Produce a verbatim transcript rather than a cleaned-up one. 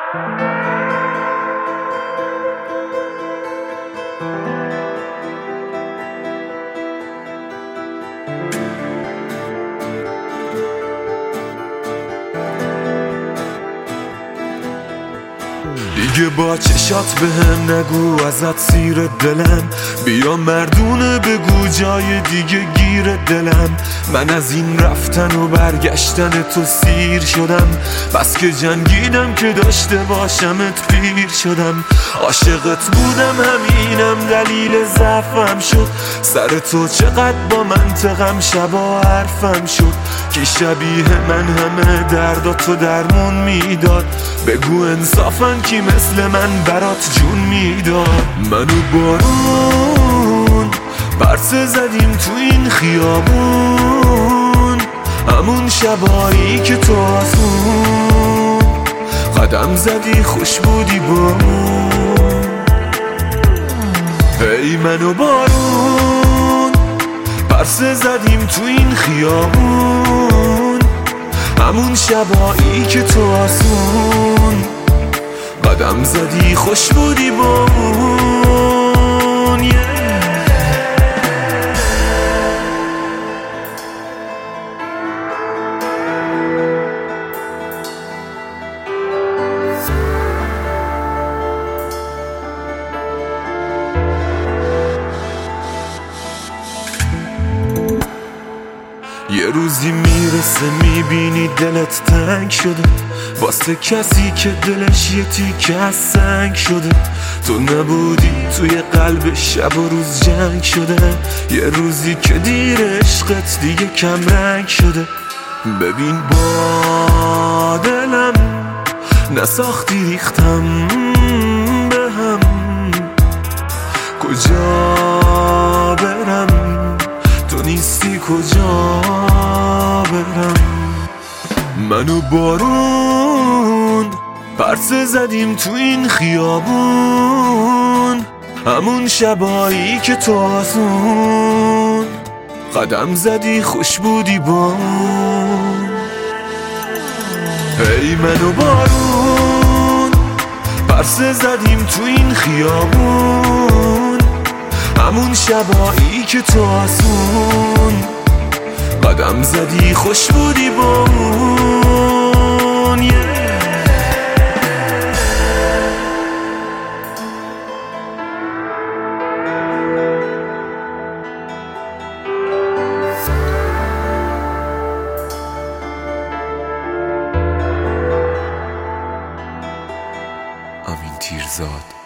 دیگه با چشات بهم نگو ازت سیر دلم، بیا مردونه بگو جای دیگه گیر دلم. من از این رفتن و برگشتن تو سیر شدم، بس که جنگیدم که داشته باشمت پیر شدم. عاشقت بودم همینم دلیل ضعفم شد، سر تو چقدر با منطقم شبا حرفم شد. که شبیه من همه درداتو درمون میداد، بگو انصافن کی مثل من برات جون میداد. منو بارون پرسه زدیم تو این خیابون، همون شبایی که تو آسون قدم زدی خوش بودی بامون. ای منو بارون پرسه زدیم تو این خیابون، همون شبایی که تو آسون قدم زدی خوش بودی بامون. yeah. یه روزی میرسه میبینی دلت تنگ شده، واسه کسی که دلش یه تیکه از سنگ شده. تو نبودی توی قلب شب و روز جنگ شده، یه روزی که دیر عشقت دیگه کم رنگ شده. ببین با دلم نساختی ریختم به هم، کجا برم تو نیستی کجا برم. منو بارون پرسه زدیم تو این خیابون، همون شبایی که تو آسون قدم زدی خوش بودی بامون. ای منو بارون پرسه زدیم تو این خیابون، همون شبایی که تو آسون قدم زدی خوش بودی بامون. yeah. امین تیرزاد.